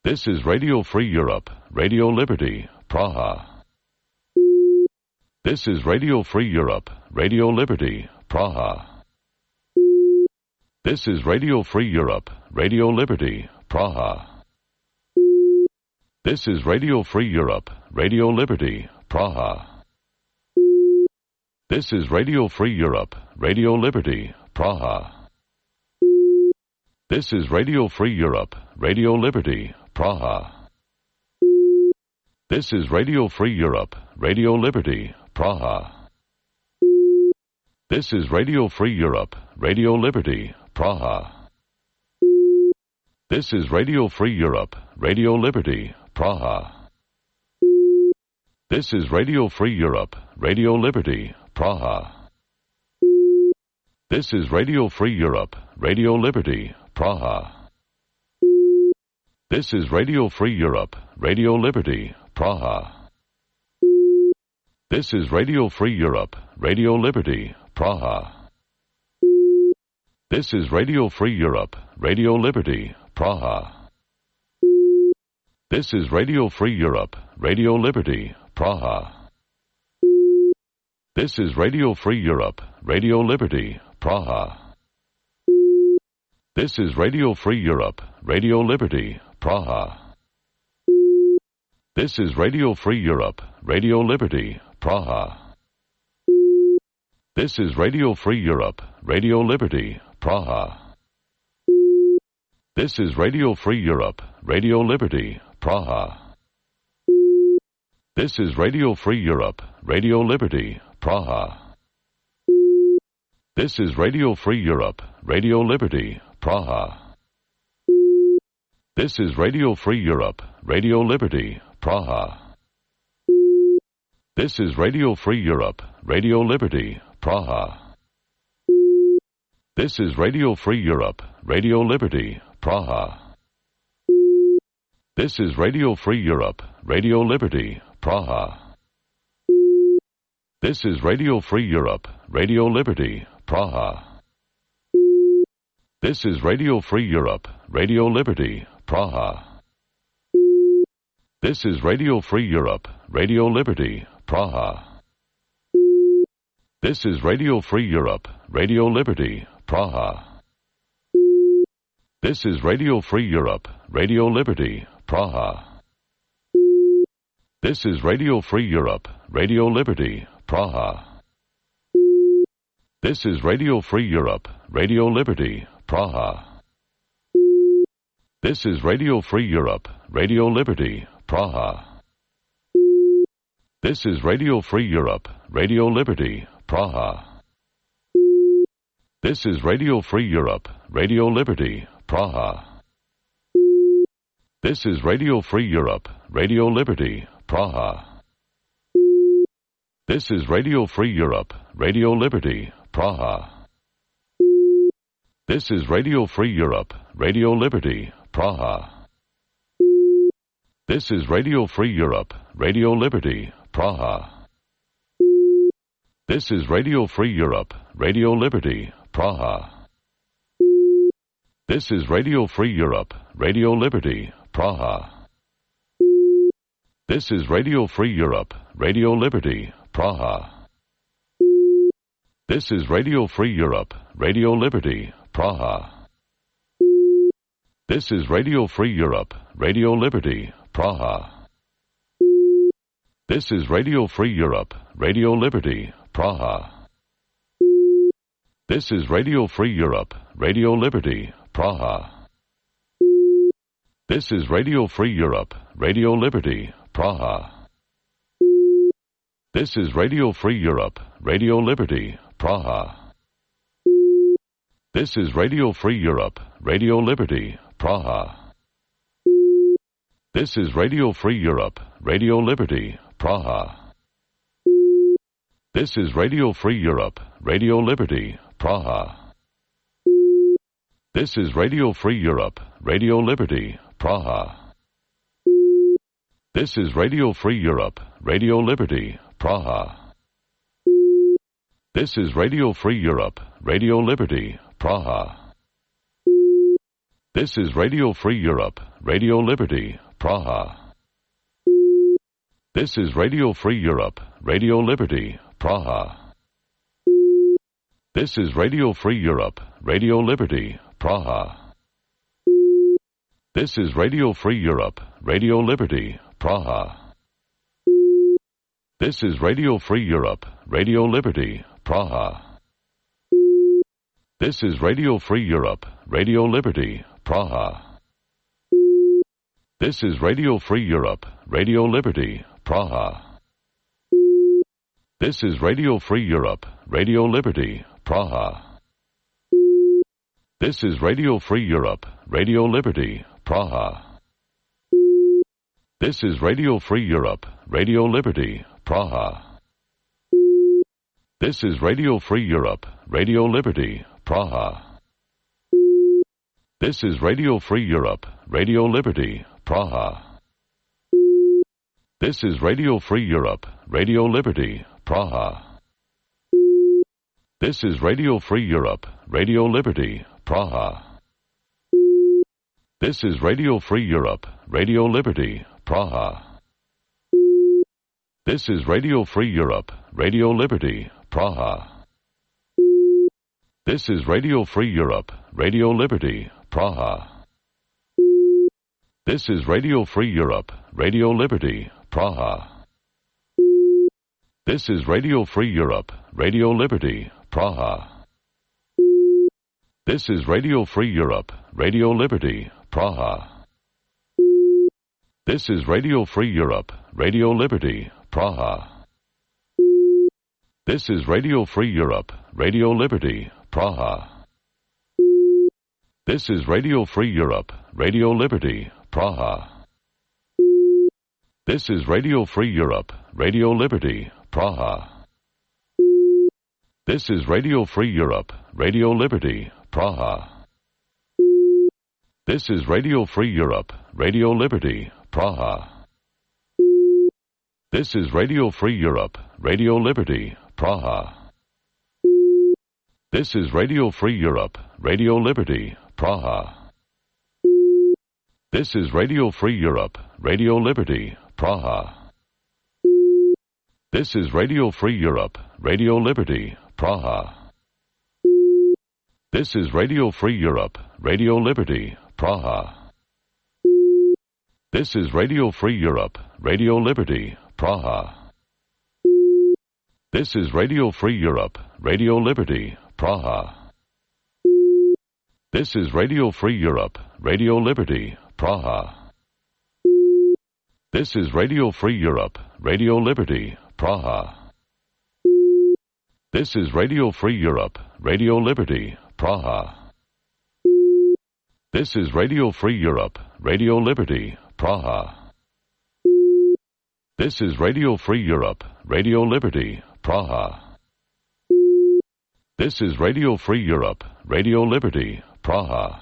This is Radio Free Europe, Radio Liberty, Praha. This is Radio Free Europe, Radio Liberty, Praha. This is Radio Free Europe, Radio Liberty, Praha. This is Radio Free Europe, Radio Liberty, Praha. This is Radio Free Europe, Radio Liberty, Praha. This is Radio Free Europe, Radio Liberty, Praha. This is Radio Free Europe, Radio Liberty, Praha. This is Radio Free Europe, Radio Liberty, Praha. This is Radio Free Europe, Radio Liberty, Praha. This is Radio Free Europe, Radio Liberty, Praha. This is Radio Free Europe, Radio Liberty, Praha. This is Radio Free Europe, Radio Liberty, Praha. This is Radio Free Europe, Radio Liberty, Praha. This is Radio Free Europe, Radio Liberty, Praha. This is Radio Free Europe, Radio Liberty, Praha. This is Radio Free Europe, Radio Liberty, Praha. This is Radio Free Europe, Radio Liberty, Praha. This is Radio Free Europe, Radio Liberty, Praha. This is Radio Free Europe, Radio Liberty, Praha. This is Radio Free Europe, Radio Liberty, Praha. This is Radio Free Europe, Radio Liberty, Praha. This is Radio Free Europe, Radio Liberty, Praha. This is Radio Free Europe, Radio Liberty, Praha. This is Radio Free Europe, Radio Liberty, Praha. This is Radio Free Europe, Radio Liberty, Praha. This is Radio Free Europe, Radio Liberty, Praha. This is Radio Free Europe, Radio Liberty, Praha. This is Radio Free Europe, Radio Liberty, Praha. This is Radio Free Europe, Radio Liberty, Praha. This is Radio Free Europe, Radio Liberty, Praha. This is Radio Free Europe, Radio Liberty, Praha. This is Radio Free Europe, Radio Liberty, Praha. This is Radio Free Europe, Radio Liberty, Praha. This is Radio Free Europe, Radio Liberty, Praha. This is Radio Free Europe, Radio Liberty, Praha. This is Radio Free Europe, Radio Liberty, Praha. This is Radio Free Europe, Radio Liberty, Praha. This is Radio Free Europe, Radio Liberty, Praha. This is Radio Free Europe, Radio Liberty, Praha. This is Radio Free Europe, Radio Liberty, Praha. This is Radio Free Europe, Radio Liberty, Praha. This is Radio Free Europe, Radio Liberty, Praha. This is Radio Free Europe, Radio Liberty, Praha. This is Radio Free Europe, Radio Liberty, Praha. This is Radio Free Europe, Radio Liberty, Praha. This is Radio Free Europe, Radio Liberty, Praha. This is Radio Free Europe, Radio Liberty, Praha. This is Radio Free Europe, Radio Liberty, Praha. This is Radio Free Europe, Radio Liberty, Praha. This is Radio Free Europe, Radio Liberty, Praha. This is Radio Free Europe, Radio Liberty, Praha. This is Radio Free Europe, Radio Liberty, Praha. This is Radio Free Europe, Radio Liberty, Praha. This is Radio Free Europe, Radio Liberty, Praha. This is Radio Free Europe, Radio Liberty, Praha. This is Radio Free Europe, Radio Liberty, Praha. This is Radio Free Europe, Radio Liberty, Praha. This is Radio Free Europe, Radio Liberty, Praha. This is Radio Free Europe, Radio Liberty, Praha. This is Radio Free Europe, Radio Liberty, Praha. This is Radio Free Europe, Radio Liberty, Praha. This is Radio Free Europe, Radio Liberty, Praha. This is Radio Free Europe, Radio Liberty, Praha. This is Radio Free Europe, Radio Liberty, Praha. This is Radio Free Europe, Radio Liberty, Praha. This is Radio Free Europe, Radio Liberty, Praha. This is Radio Free Europe, Radio Liberty, Praha. This is Radio Free Europe, Radio Liberty, Praha. This is Radio Free Europe, Radio Liberty, Praha. This is Radio Free Europe, Radio Liberty, Praha. This is Radio Free Europe, Radio Liberty, Praha. This is Radio Free Europe, Radio Liberty, Praha. This is Radio Free Europe, Radio Liberty, Praha. This is Radio Free Europe, Radio Liberty, Praha. This is Radio Free Europe, Radio Liberty, Praha. This is Radio Free Europe, Radio Liberty, Praha. This is Radio Free Europe, Radio Liberty, Praha. This is Radio Free Europe, Radio Liberty, Praha. This is Radio Free Europe, Radio Liberty, Praha. This is Radio Free Europe, Radio Liberty, Praha. This is Radio Free Europe, Radio Liberty, Praha. This is Radio Free Europe, Radio Liberty, Praha. This is Radio Free Europe, Radio Liberty, Praha. This is Radio Free Europe, Radio Liberty, Praha. This is Radio Free Europe, Radio Liberty, Praha. This is Radio Free Europe, Radio Liberty, Praha. This is Radio Free Europe, Radio Liberty, Praha. This is Radio Free Europe, Radio Liberty, Praha. This is Radio Free Europe, Radio Liberty, Praha. This is Radio Free Europe, Radio Liberty, Praha. This is Radio Free Europe, Radio Liberty, Praha. This is Radio Free Europe, Radio Liberty, Praha. This is Radio Free Europe, Radio Liberty, Praha. This is Radio Free Europe, Radio Liberty, Praha.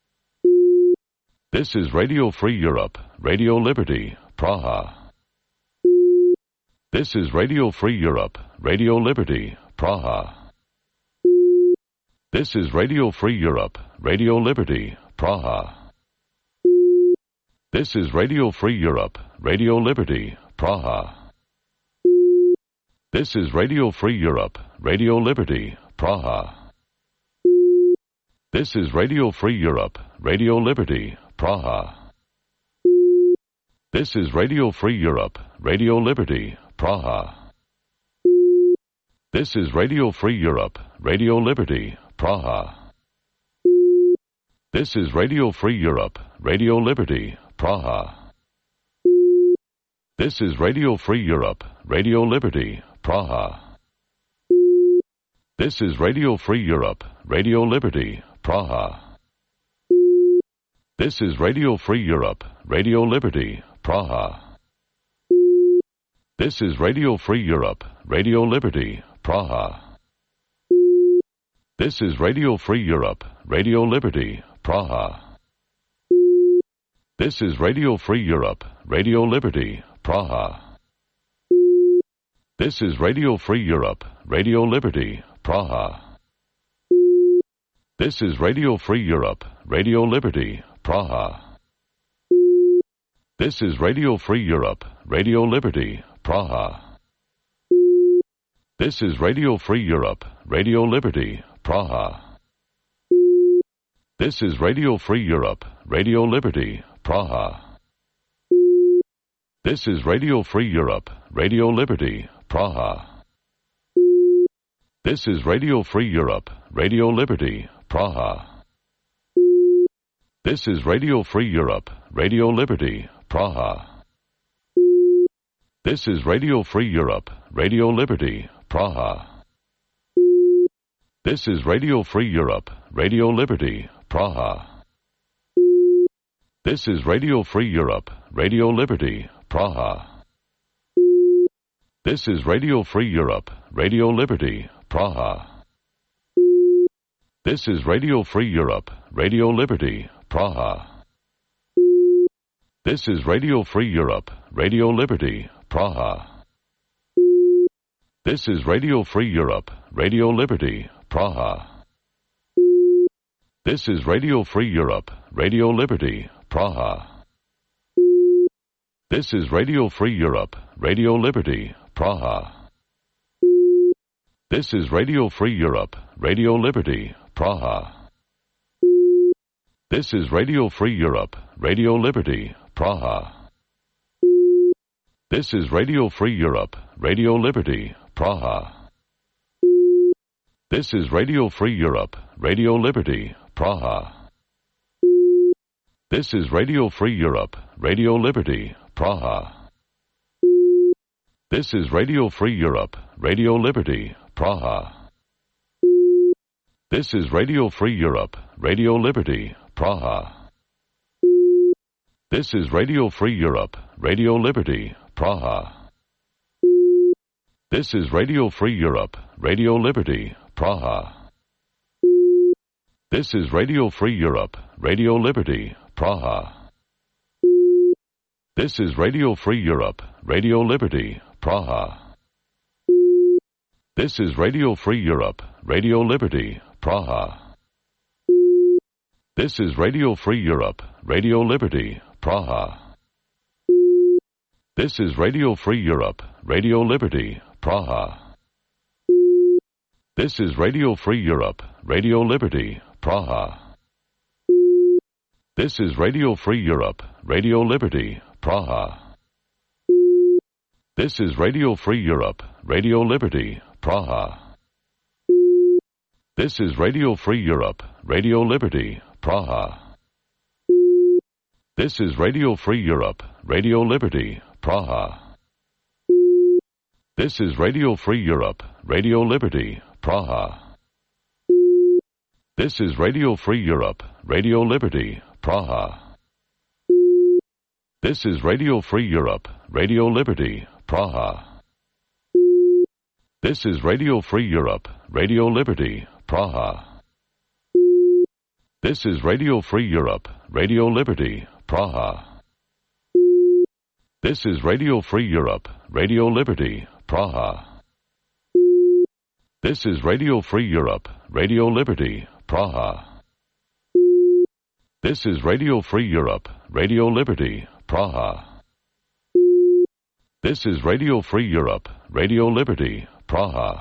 This is Radio Free Europe, Radio Liberty, Praha. This is Radio Free Europe, Radio Liberty, Praha. This is Radio Free Europe, Radio Liberty, Praha. This is Radio Free Europe, Radio Liberty, Praha. This is Radio Free Europe, Radio Liberty, Praha. This is Radio Free Europe, Radio Liberty, Praha. This is Radio Free Europe, Radio Liberty, Praha. This is Radio Free Europe, Radio Liberty, Praha. This is Radio Free Europe, Radio Liberty, Praha. This is Radio Free Europe, Radio Liberty, Praha. This is Radio Free Europe, Radio Liberty, Praha. This is Radio Free Europe, Radio Liberty, Praha. This is Radio Free Europe, Radio Liberty, Praha. This is Radio Free Europe, Radio Liberty, Praha. This is Radio Free Europe, Radio Liberty, Praha. This is Radio Free Europe, Radio Liberty, Praha. This is Radio Free Europe, Radio Liberty, Praha. This is Radio Free Europe, Radio Liberty, Praha. This is Radio Free Europe, Radio Liberty, Praha. This is Radio Free Europe, Radio Liberty, Praha. This is Radio Free Europe, Radio Liberty, Praha. This is Radio Free Europe, Radio Liberty, Praha. This is Radio Free Europe, Radio Liberty, Praha. This is Radio Free Europe, Radio Liberty, Praha. This is Radio Free Europe, Radio Liberty, Praha. This is Radio Free Europe, Radio Liberty, Praha. This is Radio Free Europe, Radio Liberty, Praha. This is Radio Free Europe, Radio Liberty, Praha. This is Radio Free Europe, Radio Liberty, Praha. This is Radio Free Europe, Radio Liberty, Praha. This is Radio Free Europe, Radio Liberty, Praha. This is Radio Free Europe, Radio Liberty, Praha. This is Radio Free Europe, Radio Liberty, Praha. This is Radio Free Europe, Radio Liberty, Praha. This is Radio Free Europe, Radio Liberty, Praha. This is Radio Free Europe, Radio Liberty, Praha. This is Radio Free Europe, Radio Liberty, Praha. This is Radio Free Europe, Radio Liberty, Praha. This is Radio Free Europe, Radio Liberty, Praha. This is Radio Free Europe, Radio Liberty, Praha. This is Radio Free Europe, Radio Liberty, Praha. This is Radio Free Europe, Radio Liberty, Praha. This is Radio Free Europe, Radio Liberty, Praha. This is Radio Free Europe, Radio Liberty, Praha. This is Radio Free Europe, Radio Liberty, Praha. This is Radio Free Europe, Radio Liberty, Praha. This is Radio Free Europe, Radio Liberty, Praha. This is Radio Free Europe, Radio Liberty, Praha. This is Radio Free Europe, Radio Liberty, Praha. This is Radio Free Europe, Radio Liberty, Praha. This is Radio Free Europe, Radio Liberty, Praha. This is Radio Free Europe, Radio Liberty, Praha. This is Radio Free Europe, Radio Liberty, Praha. This is Radio Free Europe, Radio Liberty, Praha. This is Radio Free Europe, Radio Liberty, Praha. This is Radio Free Europe, Radio Liberty, Praha. This is Radio Free Europe, Radio Liberty, Praha. This is Radio Free Europe, Radio Liberty, Praha. This is Radio Free Europe, Radio Liberty, Praha. This is Radio Free Europe, Radio Liberty, Praha.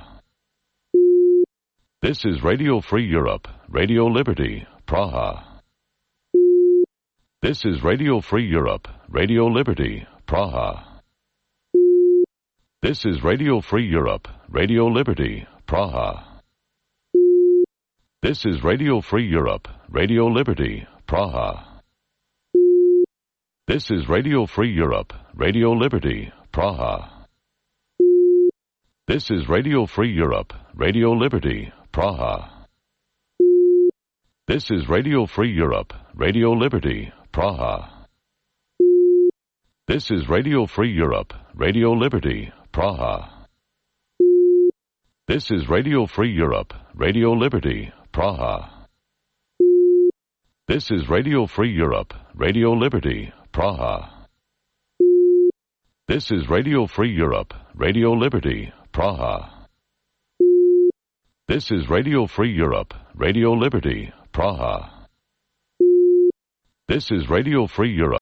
This is Radio Free Europe, Radio Liberty, Praha. This is Radio Free Europe, Radio Liberty, Praha. This is Radio Free Europe, Radio Liberty, Praha. This is Radio Free Europe, Radio Liberty, Praha. This is Radio Free Europe, Radio Liberty, Praha. This is Radio Free Europe, Radio Liberty, Praha. This is Radio Free Europe, Radio Liberty, Praha. This is Radio Free Europe, Radio Liberty, Praha. This is Radio Free Europe, Radio Liberty, Praha. This is Radio Free Europe, Radio Liberty, Praha. This is Radio Free Europe, Radio Liberty, Praha. This is Radio Free Europe, Radio Liberty, Praha. This is Radio Free Europe.